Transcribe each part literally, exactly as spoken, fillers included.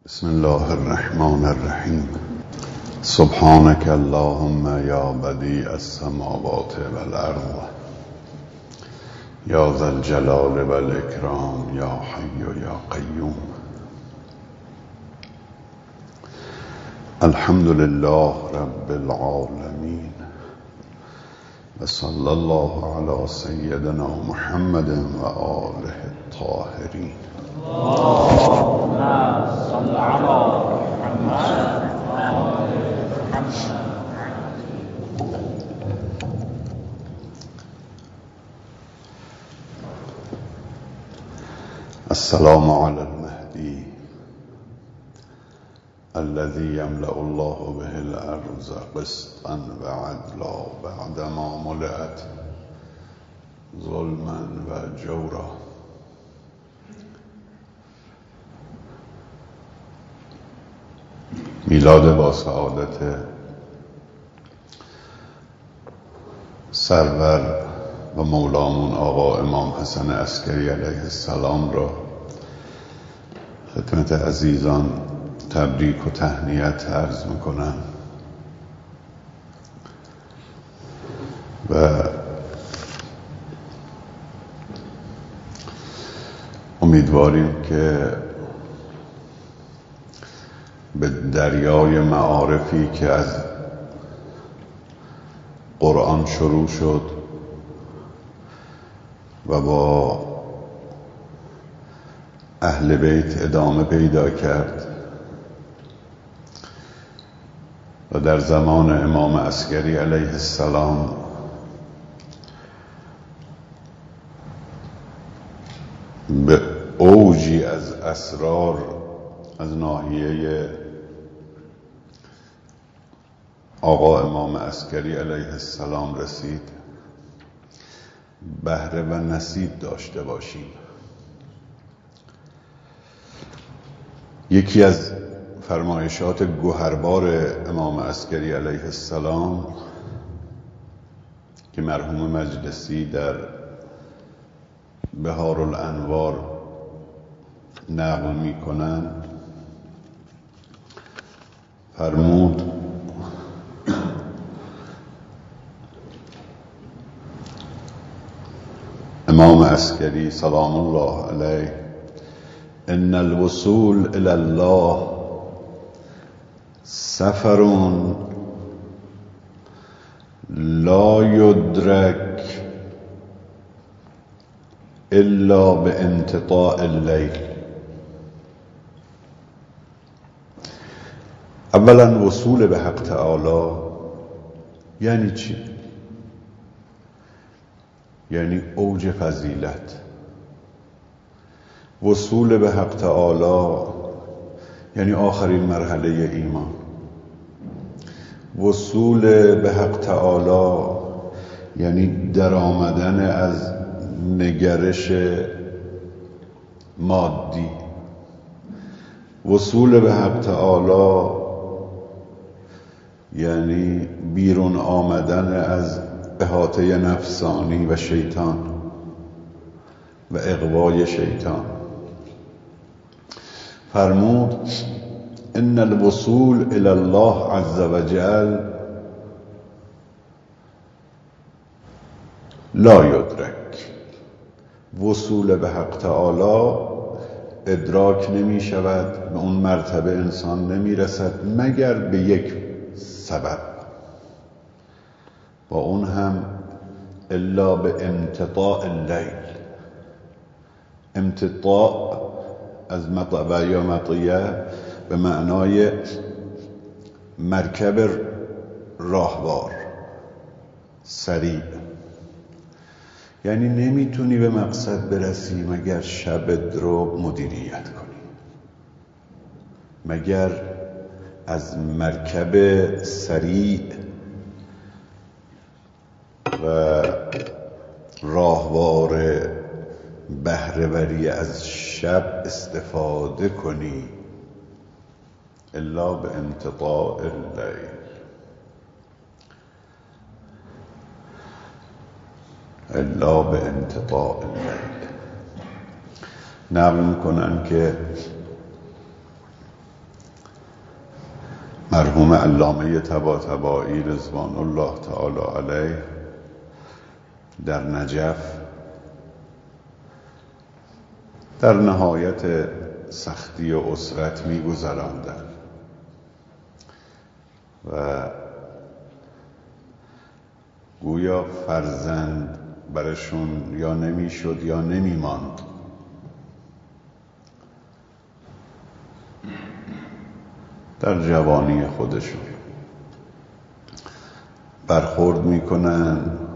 بسم الله الرحمن الرحیم. سبحانك اللهم یا بدیع السماوات والارض یا ذا الجلال والاکرام یا حی یا قیوم. الحمد لله رب العالمین و صلی الله علی سیدنا محمد و آله الطاهرین. اللهم صل على محمد و آل محمد. السلام على المهدی الذي يملأ الله به الأرض قسطا وعدلا بعدما ملئت ظلما و جورا. میلاد با سعادت سرور و مولامون آقا امام حسن عسکری علیه السلام را خدمت عزیزان تبریک و تهنیت عرض میکنم و امیدواریم که به دریای معارفی که از قرآن شروع شد و با اهل بیت ادامه پیدا کرد و در زمان امام عسکری علیه السلام به اوجی از اسرار از ناحیه آقا امام عسکری علیه السلام رسید، بهره و نصیب داشته باشیم. یکی از فرمایشات گوهربار امام عسکری علیه السلام که مرحوم مجلسی در بهار الانوار نقل می کنند فرمود امام عسکری سلام الله علیه: ان الوصول الی الله سفر لا یدرک الا بانتطاع اللیل. اولا وصول به حق تعالی یعنی چی؟ یعنی اوج فضیلت. وصول به حق تعالی یعنی آخرین مرحله ایمان. وصول به حق تعالی یعنی در آمدن از نگرش مادی. وصول به حق تعالی یعنی بیرون آمدن از احاطه نفسانی و شیطان و اغوای شیطان. فرمود ان الوصول الی الله عز وجل لا یدرک. وصول به حق تعالی ادراک نمی شود، به اون مرتبه انسان نمی رسد مگر به یک سبب، با اون هم الا به امتطاع اللیل. امتطاع از مطبع یا مطیه به معنای مرکب راهوار سریع، یعنی نمیتونی به مقصد برسی مگر شب رو مدیریت کنی، مگر از مرکب سریع و راهوار بهره‌وری از شب استفاده کنی. الا به انتطاع اللیل. الا به انتطاع اللیل. نقل میکنن که مرحوم علامه طباطبایی رضوان الله تعالی علیه در نجف در نهایت سختی و اسرت می‌گذراندند و گویا فرزند برشون یا نمیشد یا نمیماند. در جوانی خودشون برخورد میکنن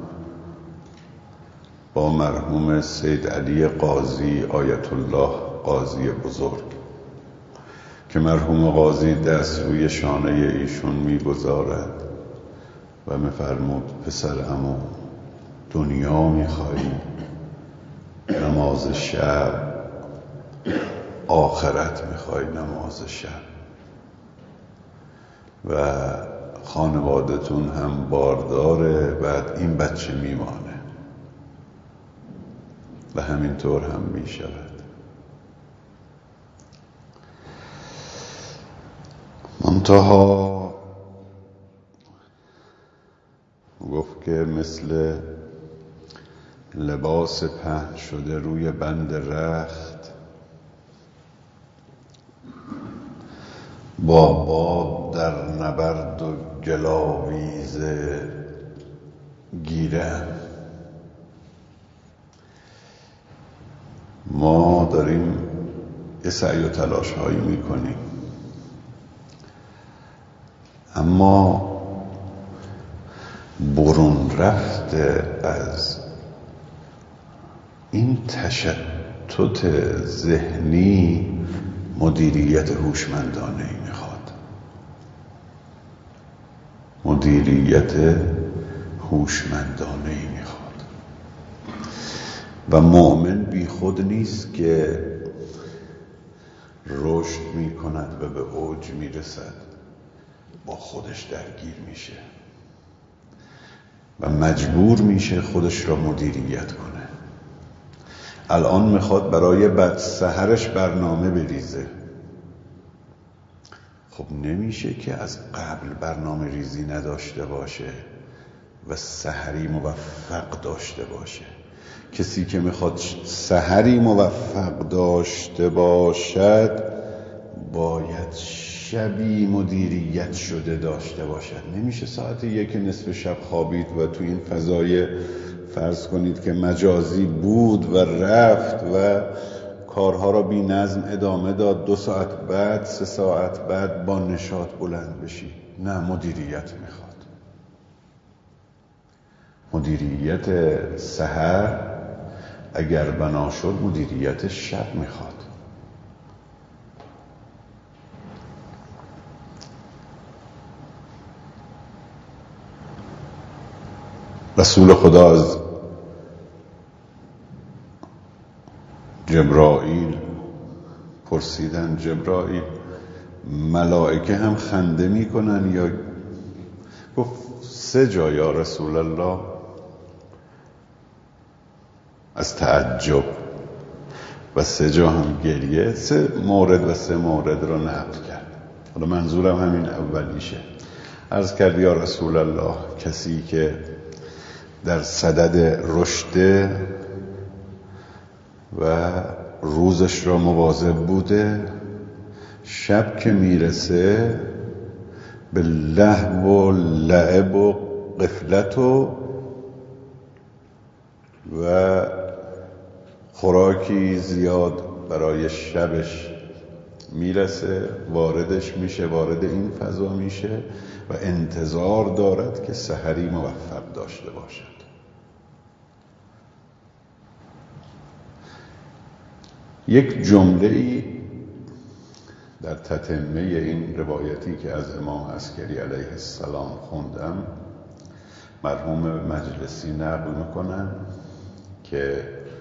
با مرحوم سید علی قاضی آیت الله قاضی بزرگ که مرحوم قاضی دست روی شانه ایشون میگذارد و میفرمود پسر عمو دنیا میخوایی، نماز شب، آخرت میخوای، نماز شب، و خانوادتون هم بارداره، بعد این بچه میمانه و همینطور هم میشود. منتها گفت که مثل لباس پهن شده روی بند رخت با باد در نبرد و گلاویز گیره. ما داریم یه سعی و تلاش هایی میکنیم، اما برون رفته از این تشتت ذهنی مدیریت هوشمندانه ای میخواد. مدیریت هوشمندانه ای میخواد و مؤمن بی خود نیست که رشد میکند و به اوج میرسد با خودش درگیر میشه و مجبور میشه خودش را مدیریت کنه. الان میخواد برای بعد سحرش برنامه بریزه. خب نمیشه که از قبل برنامه ریزی نداشته باشه و سحری موفق داشته باشه. کسی که میخواد سحری موفق داشته باشد باید شبی مدیریت شده داشته باشد. نمیشه ساعت یک نصف شب خوابید و تو این فضای فرض کنید که مجازی بود و رفت و کارها را بی نظم ادامه داد، دو ساعت بعد سه ساعت بعد با نشاط بلند بشی. نه، مدیریت میخواد. مدیریت سحر اگر بنا شد مدیریت شب میخواد. رسول خدا از جبرائیل پرسیدن جبرائیل ملائکه هم خنده میکنن یا؟ گفت سه جا یا رسول الله، از تعجب، و سه جا هم گریه. سه مورد و سه مورد رو نقل کرد. حالا منظورم همین اولیشه. عرض کرد یا رسول الله کسی که در صدد رشد و روزش را مواظب بوده، شب که میرسه به لهو و لعب و غفلت و و خوراکی زیاد برای شبش میرسه، واردش میشه، وارد این فضا میشه و انتظار دارد که سحری موفق داشته باشد. یک جمله‌ای در تتمه این روایتی که از امام عسکری علیه السلام خوندم مرحوم مجلسی نقل میکنن که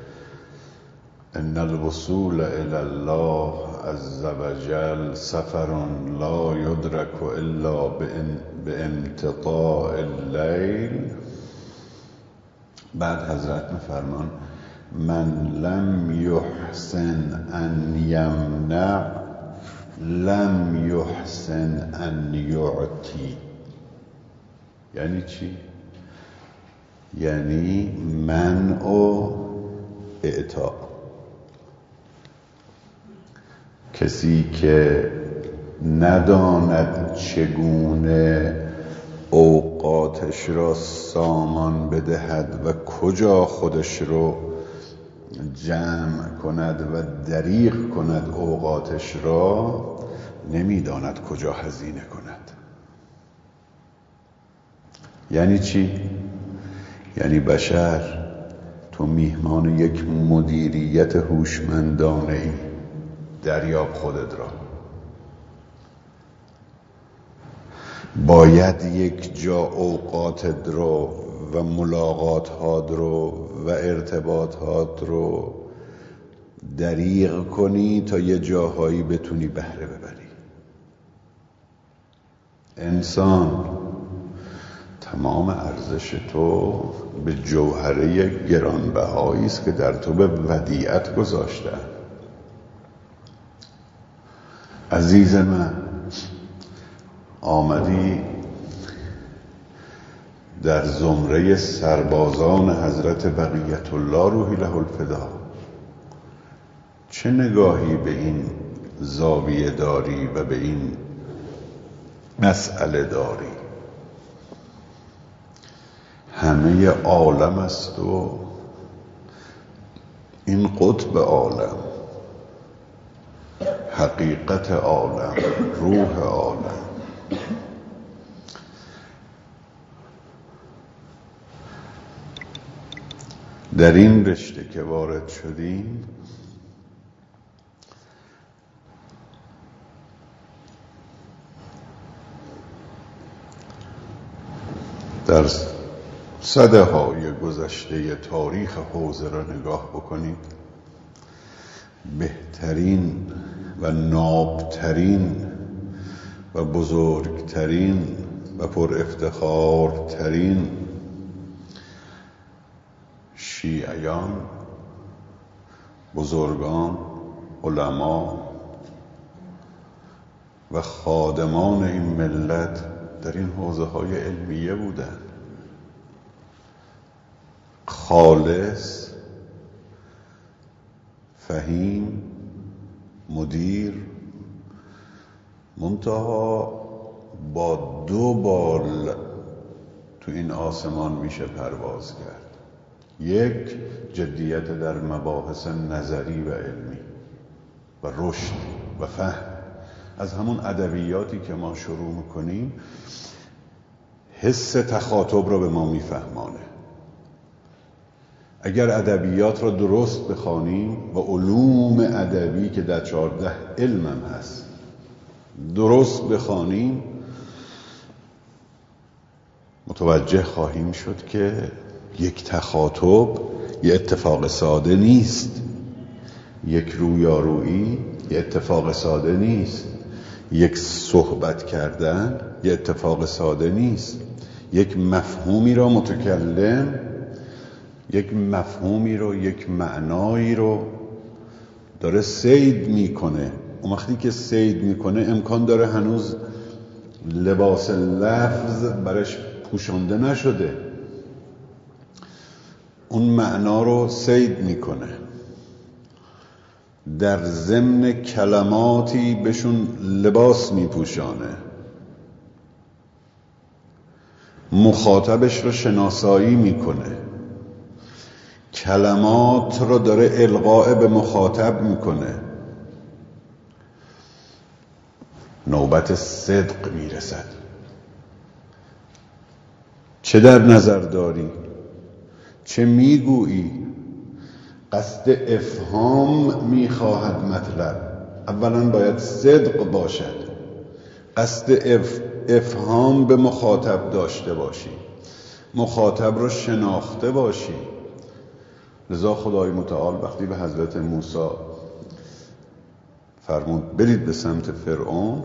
ان الوصول الی الله عز وجل سفر لا یدرک الا بانقطاع اللیل. بعد حضرت میفرمان من لم یحسن ان یمنع لم یحسن ان یعطی. یعنی چی؟ یعنی منع و اعطا. کسی که نداند چگونه اوقاتش را سامان بدهد و کجا خودش رو جمع کند و دریغ کند اوقاتش را، نمیداند کجا هزینه کند. یعنی چی؟ یعنی بشر، تو میهمان یک مدیریت هوشمندانه ای، دریاب خودت را. باید یک جا اوقاتت رو و ملاقاتات رو و ارتباطات رو دریغ کنی تا یه جاهایی بتونی بهره ببری. انسان، تمام ارزش تو به جوهره گرانبهایی است که در تو به ودیعت گذاشته. عزیز من، آمدی در زمره سربازان حضرت بقیت الله روحی له الفدا. چه نگاهی به این زاویه داری و به این مسئله داری؟ همه عالم است و این قطب عالم، حقیقت عالم، روح عالم. در این رشته که وارد شدیم، در صده های گذشته تاریخ حوزه را نگاه بکنید، بهترین و نابترین و بزرگترین و پر افتخارترین شیعیان، بزرگان، علما و خادمان این ملت در این حوزه های علمیه بودند. خالص، فهیم، مدیر، منتها با دو بال تو این آسمان میشه پرواز کرد. یک، جدیت در مباحث نظری و علمی و رشد و فهم. از همون ادبیاتی که ما شروع میکنیم، حس تخاطب رو به ما میفهمانه. اگر ادبیات رو درست بخوانیم و علوم ادبی که در چهارده علمم هست درست بخوانیم، متوجه خواهیم شد که یک تخاطب یه اتفاق ساده نیست، یک رویارویی یه اتفاق ساده نیست، یک صحبت کردن یه اتفاق ساده نیست. یک مفهومی را متکلم، یک مفهومی رو، یک معنایی رو داره صید میکنه. اون وقتی که صید میکنه امکان داره هنوز لباس لفظ برش پوشانده نشده، اون معنا رو صید میکنه، در ضمن کلماتی بهشون لباس میپوشانه، مخاطبش رو شناسایی میکنه، کلمات رو داره القاء به مخاطب میکنه. نوبت صدق میرسد. چه در نظر داری؟ چه میگویی؟ قصد افهام میخواهد مطلب. اولا باید صدق باشد، قصد اف... افهام به مخاطب داشته باشی، مخاطب رو شناخته باشی. لذا خدای متعال وقتی به حضرت موسی فرمود برید به سمت فرعون،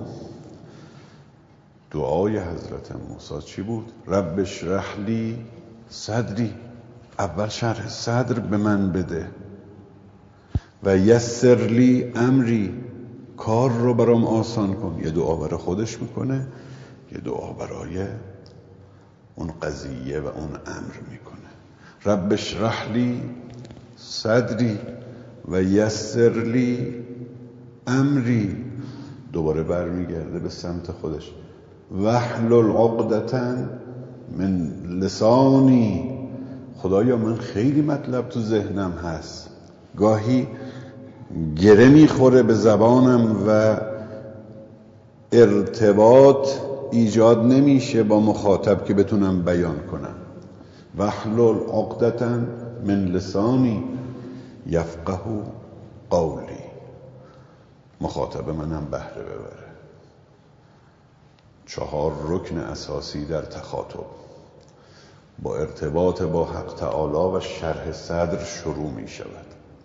دعای حضرت موسی چی بود؟ رب اشرح لی صدری. اول شرح صدر به من بده و یسر لی امری، کار رو برام آسان کن. یه دعا برای خودش میکنه، یه دعا برای اون قضیه و اون امر میکنه. رب اشرح لی صدری و یسر لی امری. دوباره برمیگرده به سمت خودش. واحلل عقدة من لسانی. خدایا من خیلی مطلب تو ذهنم هست، گاهی گره میخوره به زبانم و ارتباط ایجاد نمیشه با مخاطب که بتونم بیان کنم. واحلل عقدة من لسانی یفقه قولی. مخاطب منم بهره ببره. چهار رکن اساسی در تخاطب با ارتباط با حق تعالی و شرح صدر شروع می شود.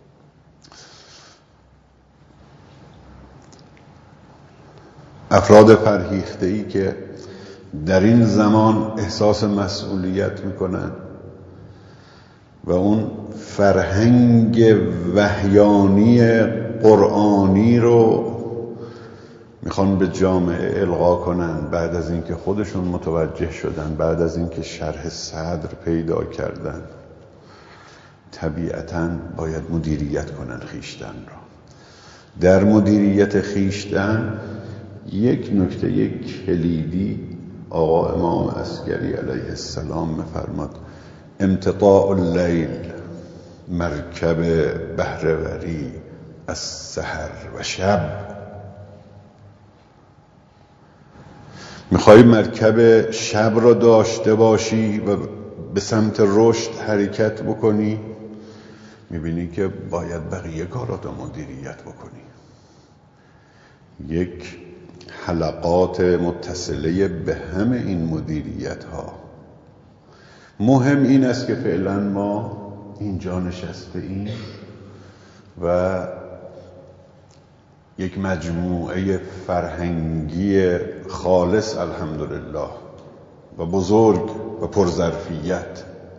افراد فرهیخته‌ای که در این زمان احساس مسئولیت میکنن و اون فرهنگ وحیانی قرآنی رو میخوان به جامعه القا کنن، بعد از اینکه خودشون متوجه شدن، بعد از اینکه شرح صدر پیدا کردن، طبیعتاً باید مدیریت کنن خیشتن را. در مدیریت خیشتن یک نکته یک کلیدی آقا امام عسکری علیه السلام میفرماد: امتطاع اللیل، مرکب بهره‌وری از سحر و شب. میخوای مرکب شب را داشته باشی و به سمت رشد حرکت بکنی، میبینی که باید بقیه کاراتو مدیریت بکنی. یک حلقات متصله به همه این مدیریت ها. مهم این است که فعلا ما اینجا نشسته ایم و یک مجموعه فرهنگی خالص الحمدلله و بزرگ و پرظرفیت.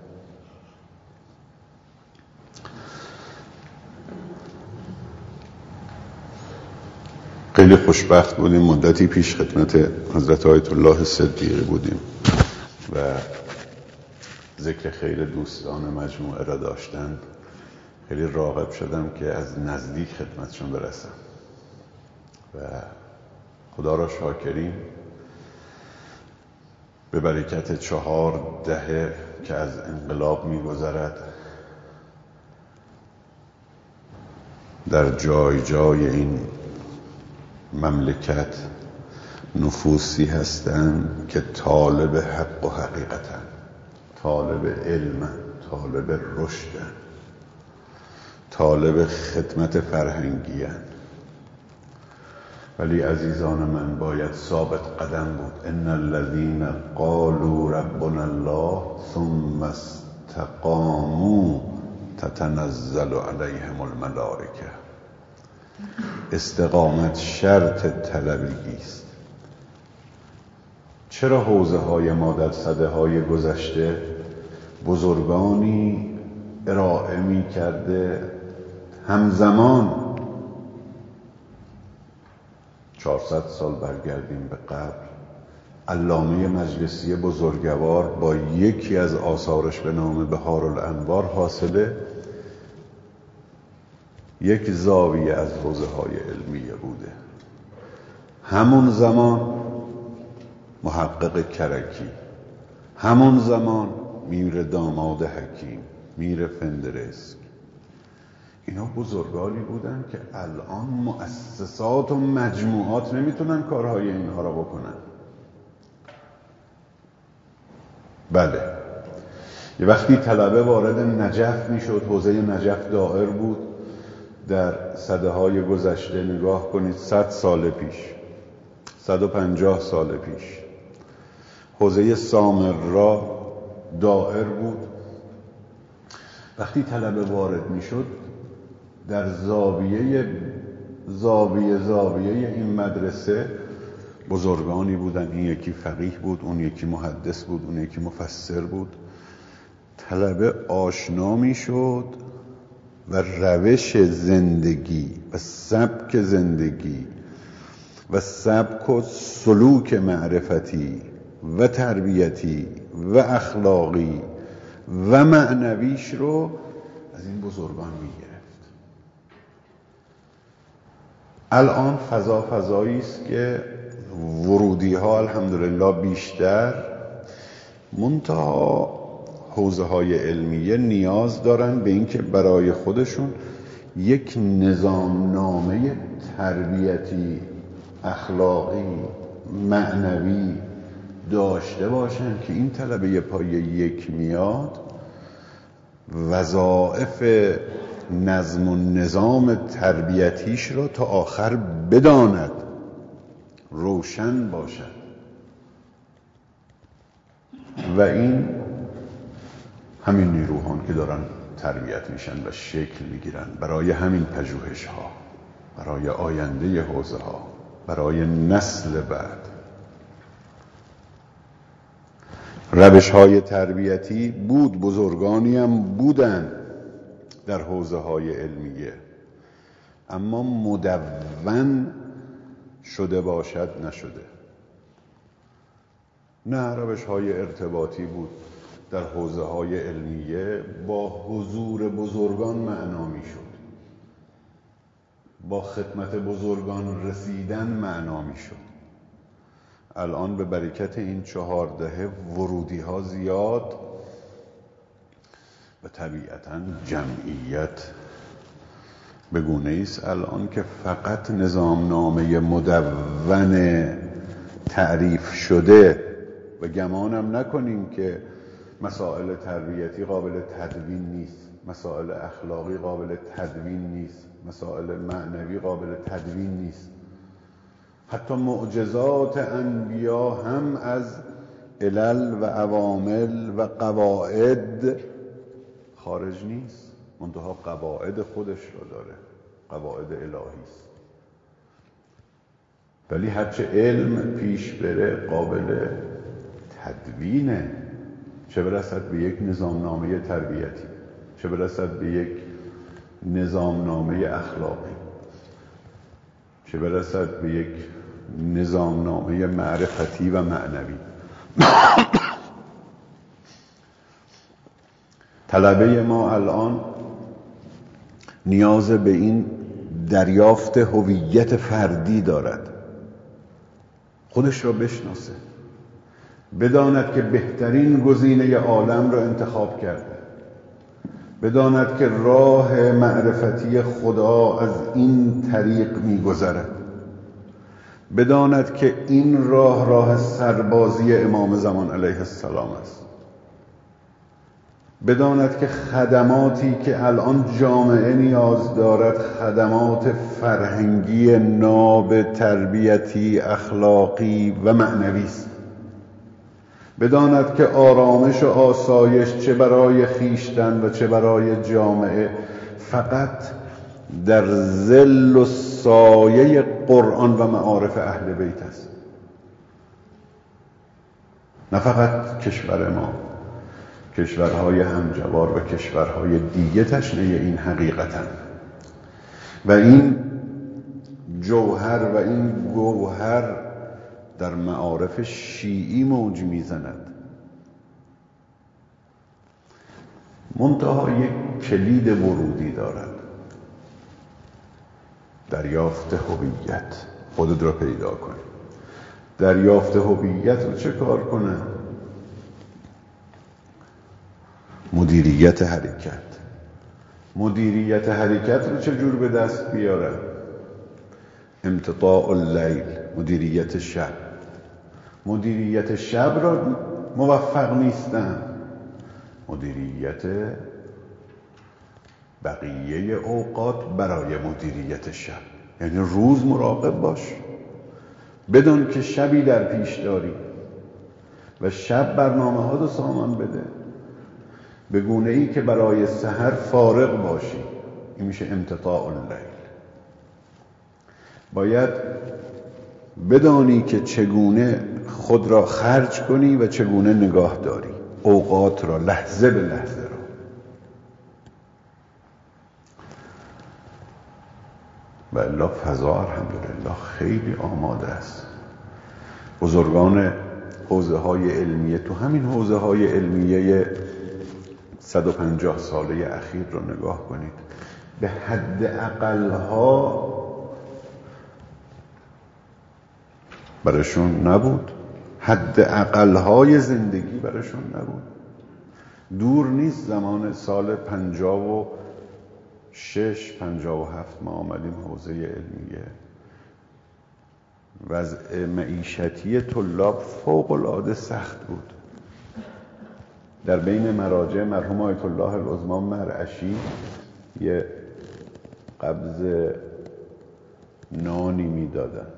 خیلی خوشبخت بودیم، مدتی پیش خدمت حضرت آیت الله صدیقی بودیم و ذکر خیر دوستان مجموعه را داشتند. خیلی راغب شدم که از نزدیک خدمتشون برسم و خدا را شاکریم به برکت چهار دهه که از انقلاب می‌گذرد. در جای جای این مملکت نفوسی هستند که طالب حق و حقیقتن، طالب علم، طالب رشدن، طالب خدمت فرهنگی هن. ولی عزیزان من باید ثابت قدم بود. ان الذين قالوا ربنا الله ثم استقاموا تتنزل عليهم الملائکه. استقامت شرط طلبگی است. چرا حوزه های ما در سده های گذشته بزرگانی ارائه می کرده همزمان چهارصد سال برگردیم به قبل، علامه مجلسی بزرگوار با یکی از آثارش به نام بهارالانوار حاصله یک زاویه از حوزه های علمیه بوده. همون زمان محقق کرکی، همون زمان میر داماد حکیم، میر فندرسک، اینا بزرگانی بودن که الان مؤسسات و مجموعات نمیتونن کارهای اینها را بکنن. بله، یه وقتی طلبه وارد نجف میشد، حوزه نجف دائر بود. در سده های گذشته نگاه کنید، صد سال پیش، صد و پنجاه سال پیش حوزه سامرا دائر بود. وقتی طلبه وارد میشد در زاویه زاویه زاویه این مدرسه بزرگانی بودن. این یکی فقیه بود، اون یکی محدث بود، اون یکی مفسر بود. طلبه آشنا میشد و روش زندگی و سبک زندگی و سبک و سلوک معرفتی و تربیتی و اخلاقی و معنویش رو از این بزرگان میگرفت. الان فضا فضایی است که ورودی ها الحمدلله بیشتر، منتها حوزه های علمیه نیاز دارن به اینکه برای خودشون یک نظامنامه تربیتی، اخلاقی، معنوی داشته باشن که این طلبه پای یک میاد وظایف نظم و نظام تربیتیش رو تا آخر بداند، روشن باشد. و این همین نیروهان که دارن تربیت میشن و شکل میگیرن برای همین پژوهش ها، برای آینده حوزه ها، برای نسل بعد. روش های تربیتی بود، بزرگانی هم بودن در حوزه های علمیه، اما مدون شده باشد نشده. نه، روش های ارتباطی بود در حوزه های علمیه، با حضور بزرگان معنا می شد، با خدمت بزرگان رسیدن معنا می شد. الان به برکت این چهار دهه ورودی ها زیاد و طبیعتاً جمعیت به گونه است الان که فقط نظامنامه مدون تعریف شده و گمانم نکنیم که مسائل تربیتی قابل تدوین نیست، مسائل اخلاقی قابل تدوین نیست، مسائل معنوی قابل تدوین نیست. حتی معجزات انبیا هم از علل و عوامل و قواعد خارج نیست، منتها قواعد خودش رو داره، قواعد الهی است. ولی هرچه علم پیش بره قابل تدوینه، چه برسد به یک نظامنامه تربیتی، چه برسد به یک نظامنامه اخلاقی، چه برسد به یک نظامنامه معرفتی و معنوی. طلبه ما الان نیاز به این دریافت هویت فردی دارد، خودش را بشناسه، بداند که بهترین گزینه عالم را انتخاب کرده، بداند که راه معرفتی خدا از این طریق می‌گذرد، بداند که این راه راه سربازی امام زمان علیه السلام است، بداند که خدماتی که الان جامعه نیاز دارد خدمات فرهنگی ناب تربیتی اخلاقی و معنوی است، بداند که آرامش و آسایش چه برای خیشتن و چه برای جامعه فقط در ظل و سایه قرآن و معارف اهل بیت است. نه فقط کشور ما، کشورهای همجوار و کشورهای دیگه تشنه این حقیقتن. و این جوهر و این گوهر در معارف شیعی موج میزند. منتها یک کلید ورودی دارد، دریافت هویت. خودت را پیدا کن. دریافت هویت رو چه کار کنه؟ مدیریت حرکت. مدیریت حرکت رو چه جور به دست بیاره؟ امتطاع اللیل، مدیریت شب. مدیریت شب را موفق نیستن، مدیریت بقیه اوقات برای مدیریت شب. یعنی روز مراقب باش، بدون که شبی در پیش داری و شب برنامه ها رو سامان بده به گونه ای که برای سحر فارغ باشی. این میشه امتطاع اللیل. باید بدانی که چگونه خود را خرج کنی و چگونه نگاه داری اوقات را، لحظه به لحظه را. و الا فضا الحمدلله خیلی آماده است. بزرگان حوزه های علمیه تو همین حوزه های علمیه صد و پنجاه ساله اخیر رو نگاه کنید، به حد اقلها براشون نبود، حد اقلهای زندگی براشون نبود. دور نیست زمان سال پنجاه و شش پنجاه و هفت ما آمدیم حوزه علمیه، وضع معیشتی طلاب فوق العاده سخت بود. در بین مراجع مرحوم آیت الله العظما مرعشی یه قبض نانی میدادن،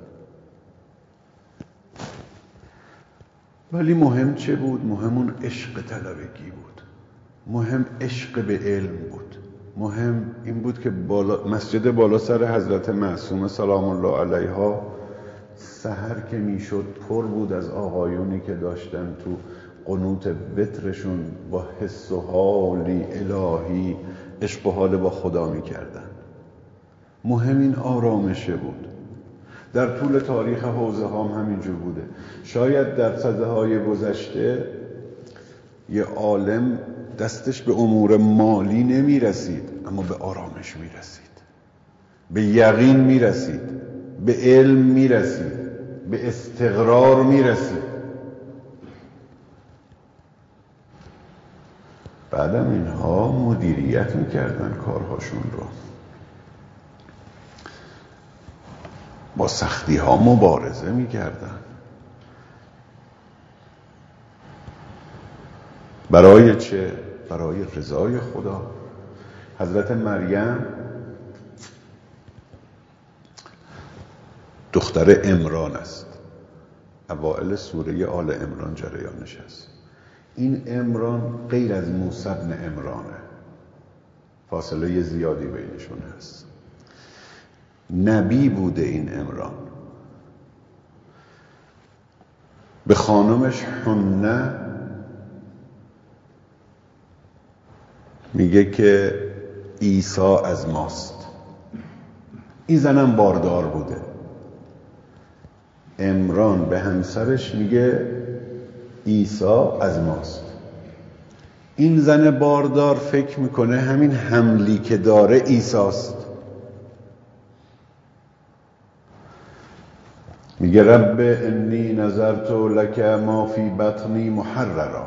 ولی مهم چه بود؟ مهم اون عشق طلبگی بود، مهم عشق به علم بود، مهم این بود که بالا مسجد بالا سر حضرت معصومه سلام الله علیها سحر که میشد پر بود از آقایونی که داشتن تو قنوت وترشون با حس و حالی الهی عشق و حال با خدا میکردن. مهم این آرامشه بود. در طول تاریخ حوزه ها هم همینجور بوده. شاید در سده های گذشته یه عالم دستش به امور مالی نمی رسید، اما به آرامش می رسید، به یقین می رسید، به علم می رسید، به استقرار می رسید. بعدم اینها مدیریت می کردن کارهاشون رو، با سختی ها مبارزه می کردن. برای چه؟ برای رضای خدا. حضرت مریم دختر عمران است، اوائل سوره آل عمران جریانش است. این عمران غیر از موسی بن عمرانه، فاصله زیادی بینشون هست. نبی بوده این عمران. به خانمش حنه میگه که عیسی از ماست. این زنم باردار بوده. عمران به همسرش میگه عیسی از ماست. این زن باردار فکر میکنه همین حملی که داره عیساست. میگه رب انی نظرت لک ما فی بطنی محررا،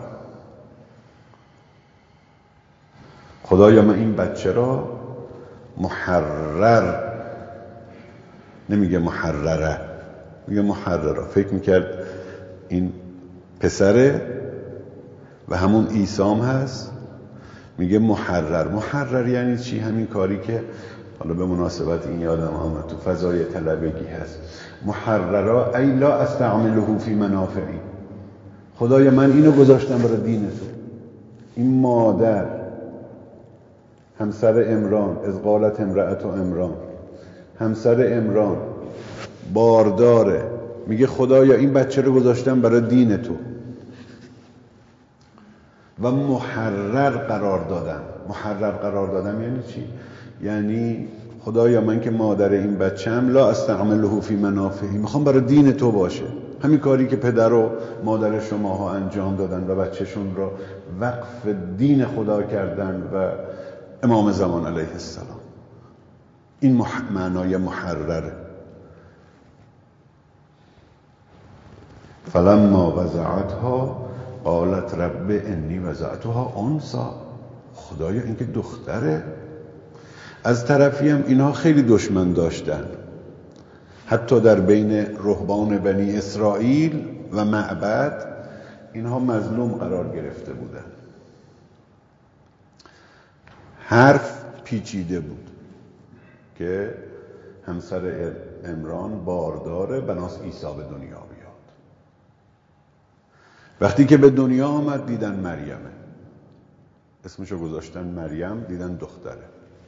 خدایا من این بچه را محرر، نمیگه محرره، میگه محرره. فکر میکرد این پسره و همون عیسام هست، میگه محرر. محرر یعنی چی؟ همین کاری که حالا به مناسبت این یادم آمد تو فضای طلبگی هست. محررا ای لا استعمله فی منافعی، خدایا من اینو گذاشتم برای دین تو. این مادر همسر عمران، از قالت امرأت عمران، همسر عمران بارداره، میگه خدایا این بچه رو گذاشتم برای دین تو و محرر قرار دادم. محرر قرار دادم یعنی چی؟ یعنی خدایا من که مادر این بچه‌ام لا استعمله فی منافعی، میخوام برای دین تو باشه. همین کاری که پدر و مادر شماها انجام دادن و بچه‌شون رو وقف دین خدا کردن و امام زمان علیه السلام. این مح... معنای محرره. فلما وضعتها قالت رب انی وضعتها انثی، خدایا این که دختره. از طرفی هم اینها خیلی دشمن داشتن، حتی در بین رهبان بنی اسرائیل و معبد اینها مظلوم قرار گرفته بودن. حرف پیچیده بود که همسر عمران بارداره، بناس عیسی به دنیا بیاد. وقتی که به دنیا آمد دیدن مریمه، اسمشو گذاشتن مریم، دیدن دختره.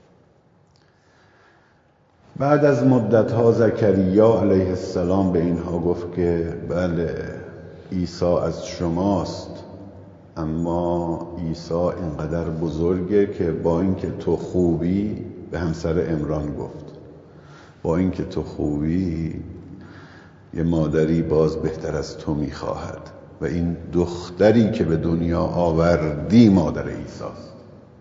بعد از مدت‌ها زکریا علیه السلام به اینها گفت که بله عیسی از شماست، اما عیسی اینقدر بزرگه که با اینکه تو خوبی، به همسر عمران گفت با اینکه تو خوبی یه مادری باز بهتر از تو میخواهد و این دختری که به دنیا آوردی مادر عیسی است.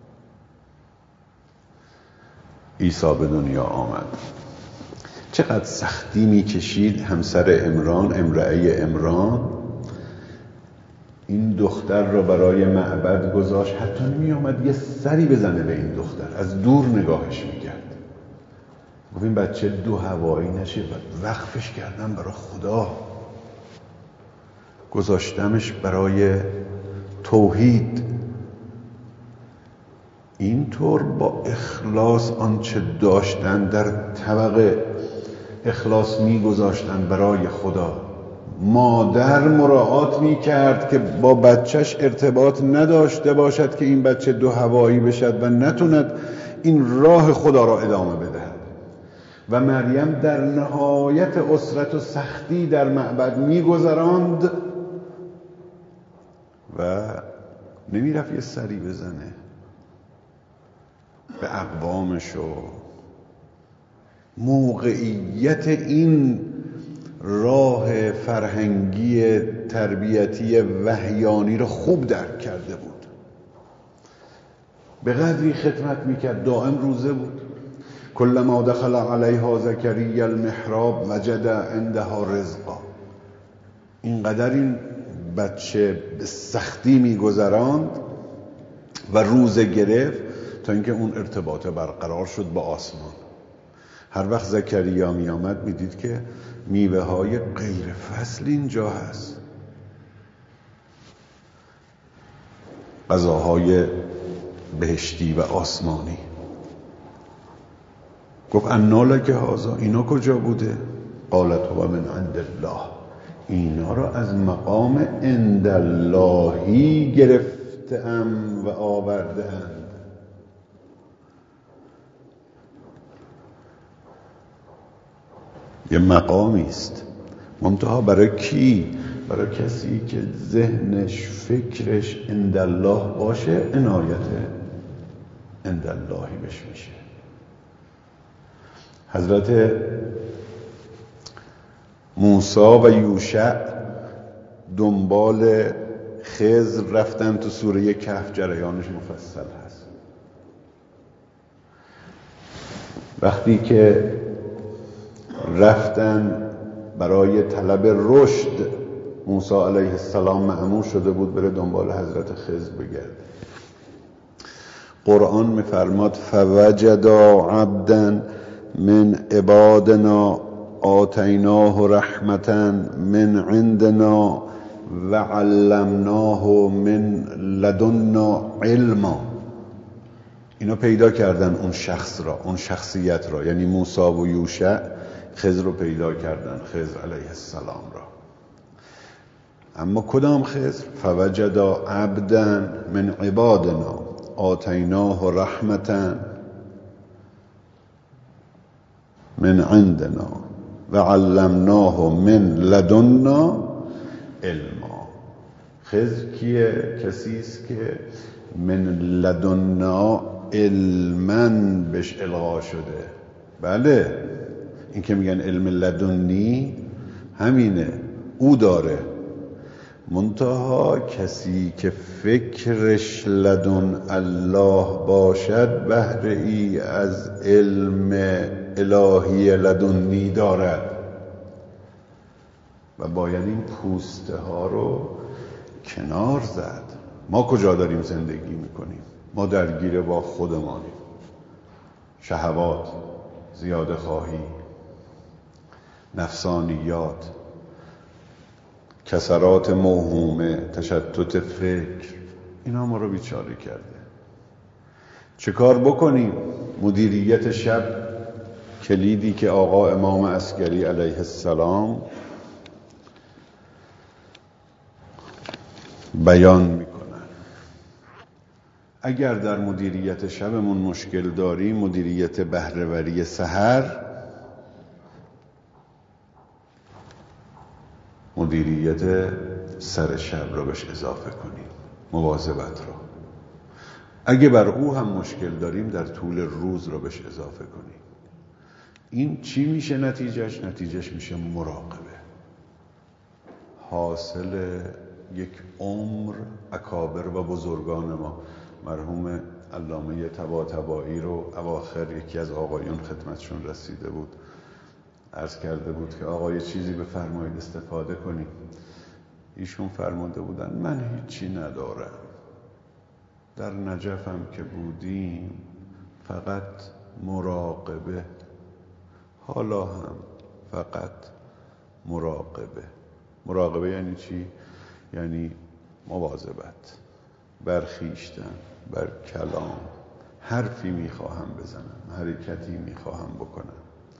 عیسی به دنیا آمد، چقدر سختی میکشید همسر عمران، امرأه عمران، این دختر را برای معبد گذاشت، حتی نمی آمد یه سری بزنه به این دختر، از دور نگاهش میکرد. گفت این بچه دو هوایی نشه و وقفش کردم برای خدا، گذاشتمش برای توحید. اینطور با اخلاص آنچه داشتن در طبق اخلاص میگذاشتن برای خدا. مادر مراعات میکرد که با بچهش ارتباط نداشته باشد که این بچه دو هوایی بشد و نتوند این راه خدا را ادامه بدهد. و مریم در نهایت اسرت و سختی در معبد میگذراند و نمیرفت یه سری بزنه به اقوامش. و موقعیت این راه فرهنگی تربیتی وحیانی رو خوب درک کرده بود. به قدری خدمت میکرد، دائم روزه بود. کلما دخل علیها زکریا المحراب وجد عندها رزقا. اینقدر این بچه به سختی میگذراند و روزه گرفت تا اینکه اون ارتباط برقرار شد با آسمان. هر وقت زکریا می آمد می دید که میوه های غیر فصل اینجا هست، غذاهای بهشتی و آسمانی. گفت انا لک هذا، اینا کجا بوده؟ قالت هو من عند الله، اینا را از مقام عند اللهی گرفتم و آوردم. یه مقامی است، منتها برای کی؟ برای کسی که ذهنش فکرش عند الله باشه، عنایت عند اللهی بهش میشه. حضرت موسی و یوشع دنبال خضر رفتن، تو سوره کهف جریانش مفصل هست. وقتی که رفتن برای طلب رشد، موسی علیه السلام مأمور شده بود بره دنبال حضرت خضر بگرده. قرآن میفرماد فوجدا عبدا من عبادنا آتیناه رحمتا من عندنا و علمناه من لدنا علما. اینا پیدا کردن اون شخص را، اون شخصیت را، یعنی موسی و یوشع خضر رو پیدا کردن، خضر علیه السلام را. اما کدام خضر؟ فوجدا عبدا من عبادنا آتیناه رحمتا من عندنا و علمناه من لدنا علما. خضر کیه؟ کسی است که من لدنا علما بهش القا شده. بله، این که میگن علم لدنی همینه، او داره. منتها کسی که فکرش لدن الله باشد بهره ای از علم الهی لدنی دارد و باید این پوسته ها رو کنار زد. ما کجا داریم زندگی میکنیم؟ ما درگیر با خودمانیم. شهوات، زیاده خواهی، نفسانیات، کسرات موهومه، تشتت فکر، اینا ما رو بیچاره کرده. چه کار بکنیم؟ مدیریت شب، کلیدی که آقا امام عسکری علیه السلام بیان میکنن. اگر در مدیریت شبمون مشکل داریم، مدیریت بهره‌وری سحر، مدیریت سر شب را بهش اضافه کنیم، مواظبت را. اگه بر او هم مشکل داریم، در طول روز را بهش اضافه کنیم. این چی میشه نتیجهش؟ نتیجهش میشه مراقبه، حاصل یک عمر اکابر و بزرگان ما. مرحوم علامه طباطبایی رو اواخر یکی از آقایون خدمتشون رسیده بود، عرض کرده بود که آقا یه چیزی بفرمایید استفاده کنیم. ایشون فرموده بودن من هیچی ندارم، در نجفم که بودیم فقط مراقبه، حالا هم فقط مراقبه. مراقبه یعنی چی؟ یعنی مواظبت بر خویشتن، بر کلام، حرفی میخواهم بزنم، حرکتی میخواهم بکنم.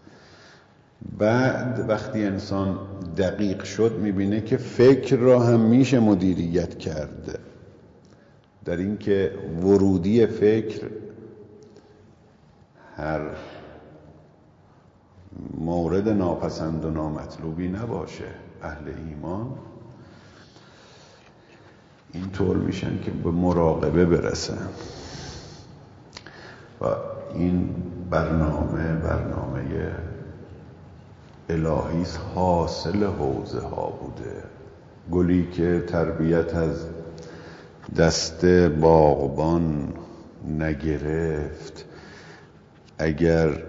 بعد وقتی انسان دقیق شد میبینه که فکر را هم میشه مدیریت کرد، در این که ورودی فکر هر مورد ناپسند و نامطلوبی نباشه. اهل ایمان این طور میشن که به مراقبه برسن و این برنامه برنامه الهی است، حاصل حوزه ها بوده. گلی که تربیت از دست باغبان نگرفت، اگر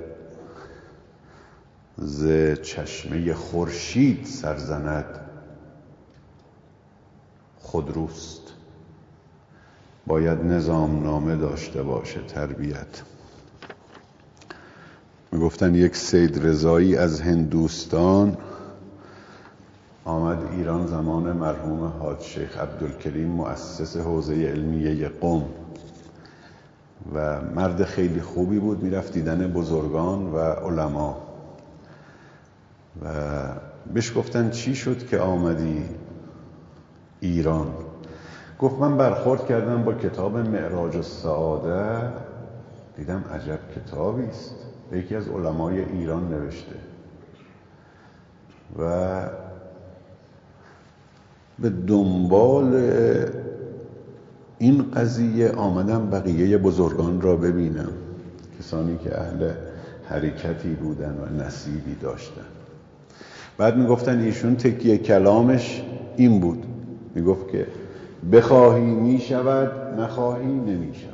ز چشمه خورشید سرزند خودروست. باید نظام نامه داشته باشه تربیت. میگفتن یک سید رضایی از هندوستان آمد ایران زمان مرحوم حاج شیخ عبدالکریم مؤسس حوزه علمیه قم و مرد خیلی خوبی بود، میرفت دیدن بزرگان و علما و بهش گفتن چی شد که آمدی ایران؟ گفت من برخورد کردم با کتاب معراج السعاده، دیدم عجب کتابی است، یکی از علمای ایران نوشته و به دنبال این قضیه آمدم بقیه بزرگان را ببینم، کسانی که اهل حرکتی بودن و نصیبی داشتن. بعد میگفتن ایشون تکیه کلامش این بود، میگفت که بخواهی میشود، نخواهی نمیشود.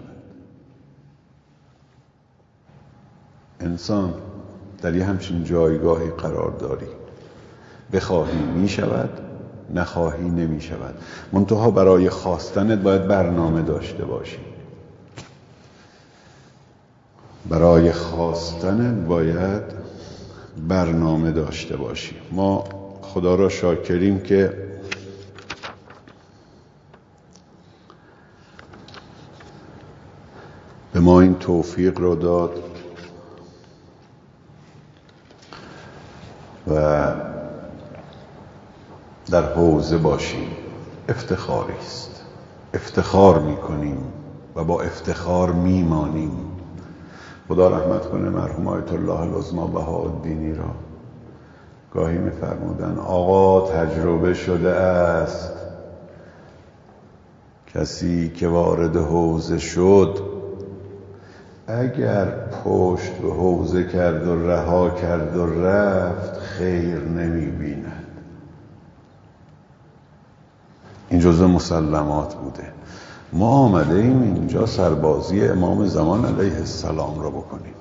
انسان در یه همچین جایگاهی قرار داری، بخواهی میشود، نخواهی نمیشود. منتها برای خواستنت باید برنامه داشته باشی، برای خواستنت باید برنامه داشته باشی. ما خدا را شاکریم که به ما این توفیق رو داد و در حوزه باشیم. افتخاری است، افتخار میکنیم و با افتخار میمانیم. خدا رحمت کنه مرحوم آیت الله العظمی بهاءالدینی را. گاهی میفرمودن آقا تجربه شده است، کسی که وارد حوزه شد اگر پشت به حوزه کرد و رها کرد و رفت خیر نمیبیند. این جزء مسلمات بوده. ما آمده ایم اینجا سربازی امام زمان علیه السلام را بکنیم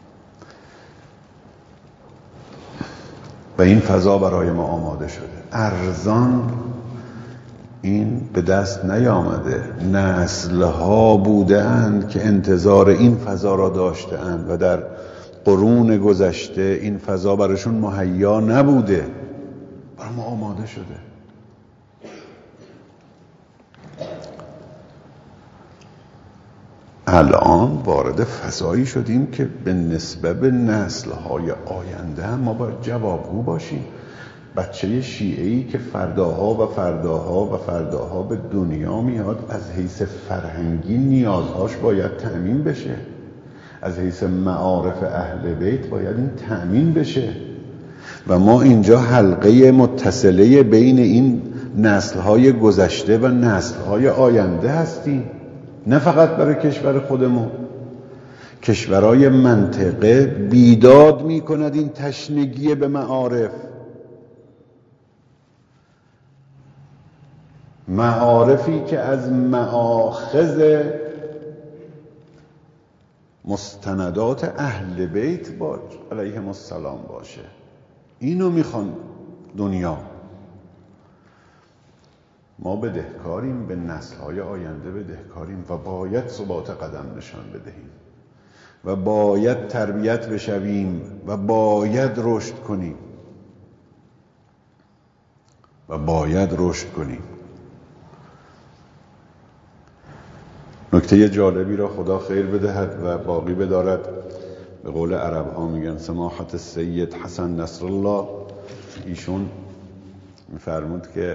و این فضا برای ما آماده شده. ارزان این به دست نیامده، نسلها بوده اند که انتظار این فضا را داشته اند و در قرون گذشته این فضا براشون مهیا نبوده، برای ما آماده شده. الان وارد فضایی شدیم که به نسبت به نسل‌های آینده هم ما باید جوابگو باشیم. بچه شیعه‌ای که فرداها و فرداها و فرداها به دنیا میاد، از حیث فرهنگی نیازهاش باید تأمین بشه، از حیث معارف اهل بیت باید این تأمین بشه و ما اینجا حلقه متصله بین این نسل‌های گذشته و نسل‌های آینده هستیم، نه فقط برای کشور خودمون. کشورهای منطقه بیداد می کند این تشنگی به معارف. معارفی که از مآخذ مستندات اهل بیت باش علیهم السلام باشه. اینو میخوان دنیا. ما بدهکاریم، به نسل‌های آینده بدهکاریم و باید ثبات قدم نشان بدهیم و باید تربیت بشویم و باید رشد کنیم و باید رشد کنیم. نکته جالبی را خدا خیر بدهد و باقی بدارد. به قول عرب ها میگن سماحت سید حسن نصر الله، ایشون میفرمود که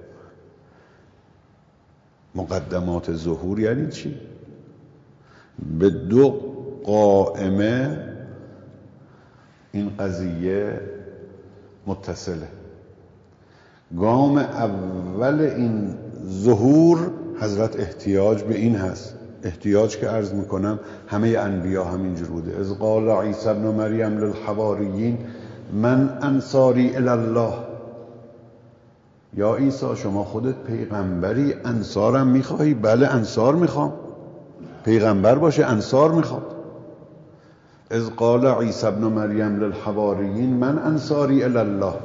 مقدمات ظهور یعنی چی؟ به دو قائمه این قضیه متصله. گام اول این ظهور حضرت احتیاج به این هست، احتیاج که عرض میکنم همه انبیا همینجور بوده. اذ قال عیسی ابن مریم للحواریین من انصاری الی الله. یا عیسی شما خودت پیغمبری، انصارم میخوایی؟ بله انصار میخوام، پیغمبر باشه انصار میخواد. اذ قال عیسی ابن مریم للحواریین من انصاری الی الله.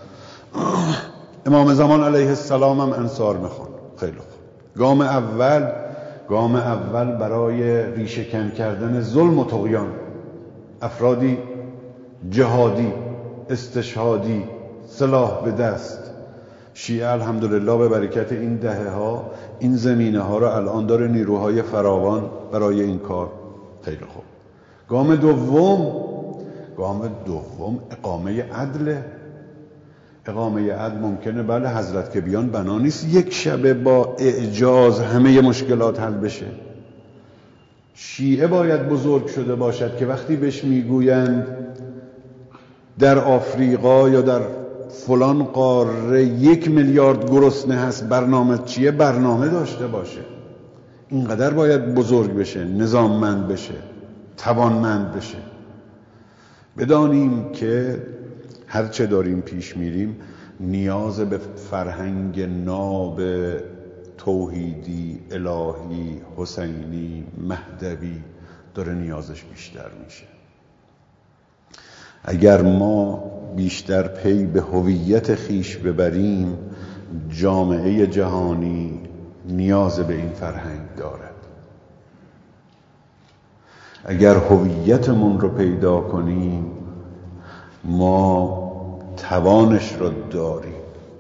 امام زمان علیه السلام هم انصار میخوان. خیلی خوب. گام اول گام اول برای ریشه‌کن کردن ظلم و طغیان، افرادی جهادی استشهادی سلاح به دست. شیعه الحمدلله به برکت این دهه ها این زمینه ها را الان داره نیروهای فراوان برای این کار. خیلی خوب. گام دوم گام دوم اقامه عدل. اقامه عدل ممکنه بله حضرت که بیان بنا نیست یک شبه با اعجاز همه مشکلات حل بشه. شیعه باید بزرگ شده باشد که وقتی بهش میگویند در آفریقا یا در فلان قاره یک میلیارد گرسنه هست، برنامه چیه؟ برنامه داشته باشه. اینقدر باید بزرگ بشه، نظاممند بشه، توانمند بشه. بدانیم که هرچه داریم پیش میریم نیاز به فرهنگ ناب توحیدی الهی حسینی مهدوی داره نیازش بیشتر میشه. اگر ما بیشتر پی به هویت خیش ببریم جامعه جهانی نیاز به این فرهنگ دارد. اگر هویتمون رو پیدا کنیم ما توانش رو داریم.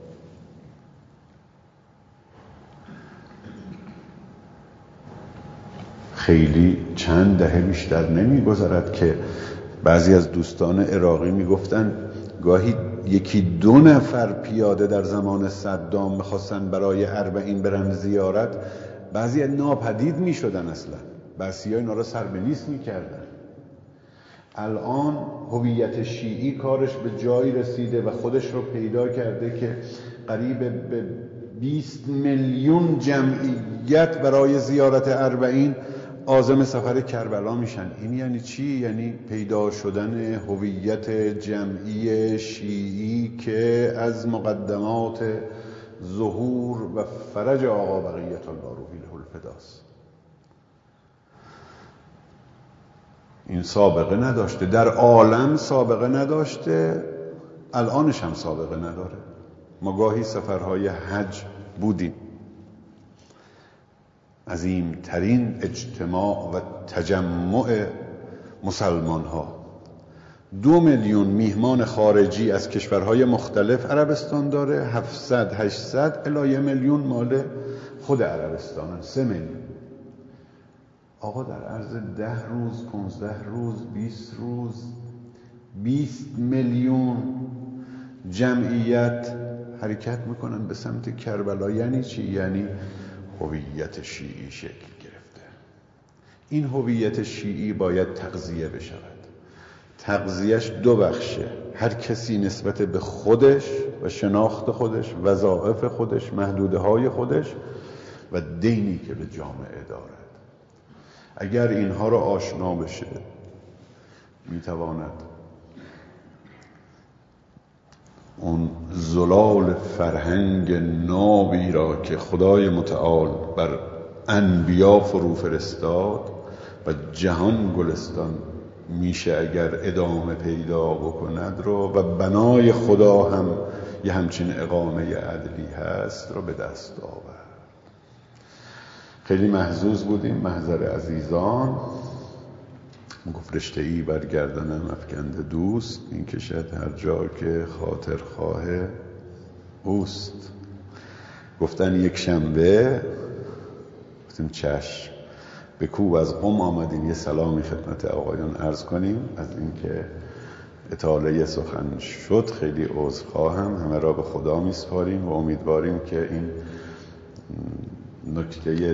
خیلی چند دهه بیشتر نمیگذرد که بعضی از دوستان عراقی میگفتن گاهی یکی دو نفر پیاده در زمان صدام میخواستن برای اربعین برن زیارت، بعضی ناپدید میشدن، اصلا بعضی اینا رو سر به نیست میکردن. الان هویت شیعی کارش به جایی رسیده و خودش رو پیدا کرده که قریب به بیست میلیون جمعیت برای زیارت اربعین عازم سفر کربلا میشن. این یعنی چی؟ یعنی پیدا شدن هویت جمعی شیعی که از مقدمات ظهور و فرج آقا بقیت الله روحی له الفداست. این سابقه نداشته، در عالم سابقه نداشته، الانش هم سابقه نداره. ما گاهی سفرهای حج بودیم، عظیمترین اجتماع و تجمع مسلمان ها، دو میلیون میهمان خارجی از کشورهای مختلف عربستان داره، هفتصد هشتصد الی میلیون مال خود عربستان، سه میلیون. آقا در عرض ده روز پونزده روز بیست روز بیست میلیون جمعیت حرکت میکنن به سمت کربلا. یعنی چی؟ یعنی هویت شیعی شکل گرفته. این هویت شیعی باید تغذیه بشود. تغذیهش دو بخشه، هر کسی نسبت به خودش و شناخت خودش، وظایف خودش، محدوده های خودش و دینی که به جامعه دارد. اگر اینها رو آشنا بشه میتواند اون زلال فرهنگ نابی را که خدای متعال بر انبیا فرو فرستاد و جهان گلستان میشه اگر ادامه پیدا بکند رو و بنای خدا هم یه همچین اقامه عدلی هست رو به دست آورد. خیلی محظوظ بودیم، محضر عزیزان. گفت رشته ای برگردنم افکنده دوست، این کشد هر جا که خاطر خواه اوست. گفتن یک شنبه، گفتیم چشم، به کوب از قم آمدیم یه سلامی خدمت آقایان عرض کنیم. از اینکه اطاله سخن شد خیلی عذرخواهم، همه را به خدا میسپاریم و امیدواریم که این نکته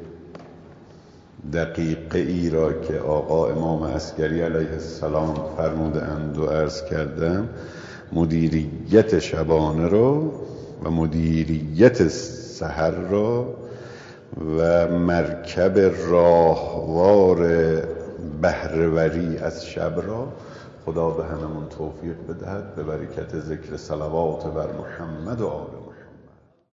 دقیقه ای را که آقا امام عسکری علیه السلام فرموده اند و عرض کردم، مدیریت شبانه رو و مدیریت سحر رو و مرکب راهوار بهره‌وری از شب را خدا به هممون توفیق بدهد به برکت ذکر صلوات بر محمد و آل